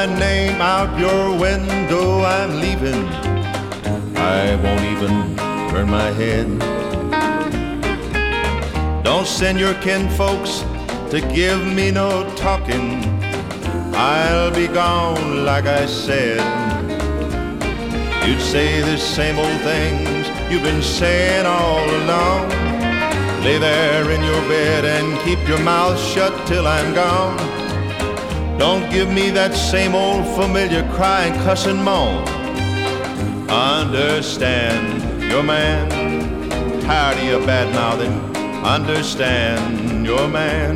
my name out your window, I'm leaving. I won't even turn my head. Don't send your kinfolks to give me no talking. I'll be gone like I said. You'd say the same old things you've been saying all along. Lay there in your bed and keep your mouth shut till I'm gone. Don't give me that same old familiar cry and cuss and moan. Understand your man. Tired of your bad-mouthing. Understand your man.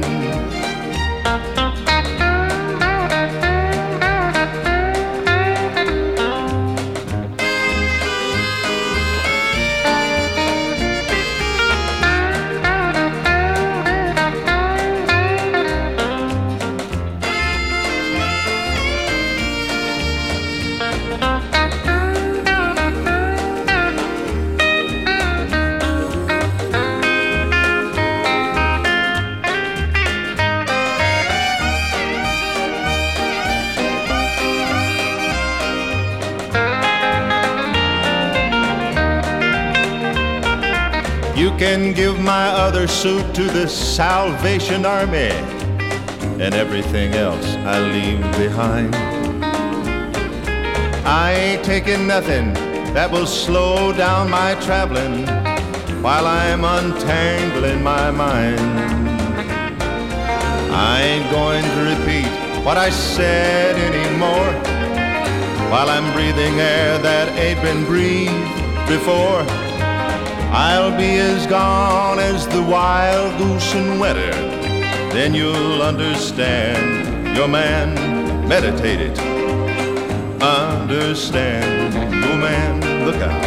You can give my other suit to the Salvation Army, and everything else I leave behind. I ain't taking nothing that will slow down my traveling while I'm untangling my mind. I ain't going to repeat what I said anymore while I'm breathing air that ain't been breathed before. I'll be as gone as the wild goose in winter. Then you'll understand your man. Meditate it. Understand your man. Look out.